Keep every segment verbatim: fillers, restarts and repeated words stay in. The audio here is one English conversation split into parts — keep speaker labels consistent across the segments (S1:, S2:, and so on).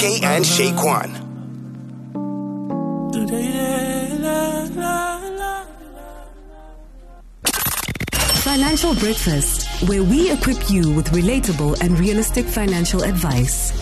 S1: K and Shaquan.
S2: Financial Breakfast, where we equip you with relatable and realistic financial advice.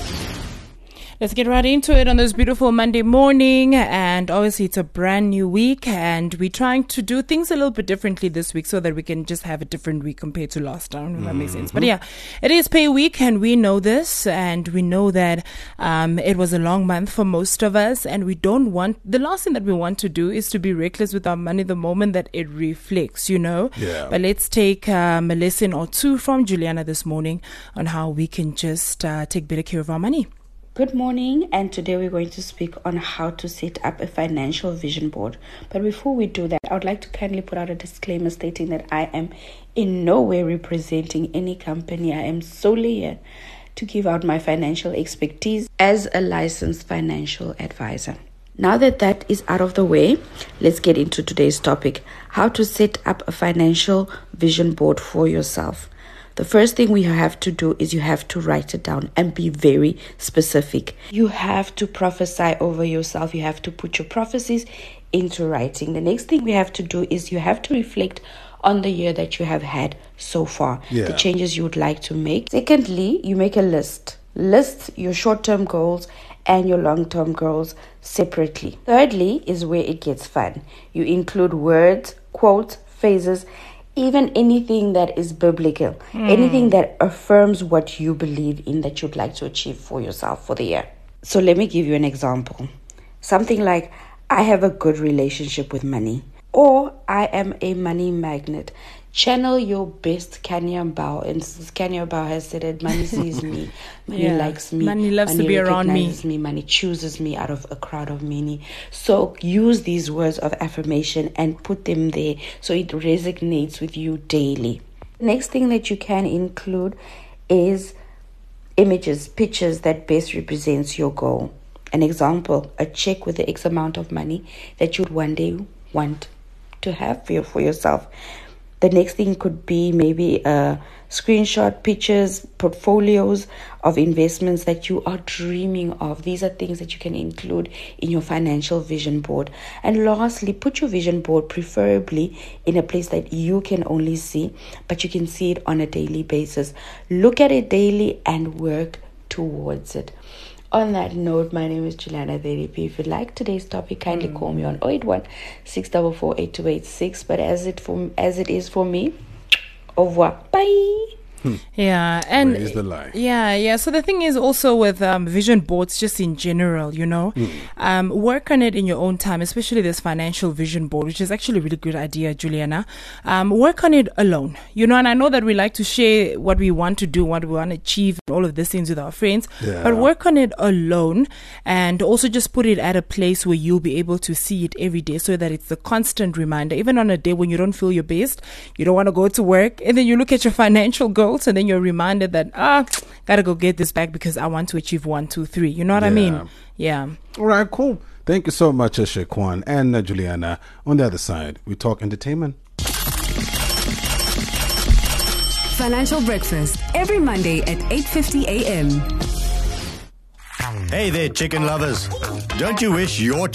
S3: Let's get right into it on this beautiful Monday morning. And obviously it's a brand new week and we're trying to do things a little bit differently this week so that we can just have a different week compared to last time, if that makes sense. But yeah, it is pay week and we know this, and we know that um, it was a long month for most of us, and we don't want, the last thing that we want to do is to be reckless with our money the moment that it reflects, you know.
S4: Yeah.
S3: But let's take um, a lesson or two from Juliana this morning on how we can just uh, take better care of our money.
S5: Good morning, and today we're going to speak on how to set up a financial vision board. But before we do that, I would like to kindly put out a disclaimer stating that I am in no way representing any company. I am solely here to give out my financial expertise as a licensed financial advisor. Now that that is out of the way, let's get into today's topic: how to set up a financial vision board for yourself. The first thing we have to do is you have to write it down and be very specific. You have to prophesy over yourself. You have to put your prophecies into writing. The next thing we have to do is you have to reflect on the year that you have had so far,
S4: yeah.
S5: the changes you would like to make. Secondly, you make a list. List your short-term goals and your long-term goals separately. Thirdly is where it gets fun. You include words, quotes, phrases, even anything that is biblical, mm. anything that affirms what you believe in that you'd like to achieve for yourself for the year. So let me give you an example. Something like, I have a good relationship with money, or I am a money magnet. Channel your best Kenya Bao. And Kenya Bao has said it, money sees me, money
S3: yeah.
S5: likes me,
S3: money loves money to be around me.
S5: me, money chooses me out of a crowd of many. So use these words of affirmation and put them there so it resonates with you daily. Next thing that you can include is images, pictures that best represents your goal. An example, a check with the X amount of money that you'd one day want to have for, for yourself. The next thing could be maybe a screenshot, pictures, portfolios of investments that you are dreaming of. These are things that you can include in your financial vision board. And lastly, put your vision board preferably in a place that you can only see, but you can see it on a daily basis. Look at it daily and work towards it. On that note, my name is Juliana Theripi. If you like today's topic, kindly mm. call me on zero eight one, six four four, eight two eight six. But as it for as it is for me, au revoir. Bye.
S4: Hmm.
S3: Yeah, and
S4: where is the lie?
S3: Yeah, yeah. So the thing is also with um, vision boards, just in general, you know, mm. um, work on it in your own time, especially this financial vision board, which is actually a really good idea, Juliana. Um, work on it alone, you know, and I know that we like to share what we want to do, what we want to achieve, all of these things with our friends,
S4: yeah.
S3: but work on it alone, and also just put it at a place where you'll be able to see it every day so that it's a constant reminder, even on a day when you don't feel your best, you don't want to go to work, and then you look at your financial goals, and then you're reminded that, ah, gotta go get this back because I want to achieve one, two, three. You know what
S4: yeah.
S3: I mean? Yeah.
S4: All right, cool. Thank you so much, Shaquan and uh, Juliana. On the other side, we talk entertainment.
S2: Financial Breakfast, every Monday at eight fifty a.m.
S6: Hey there, chicken lovers. Don't you wish your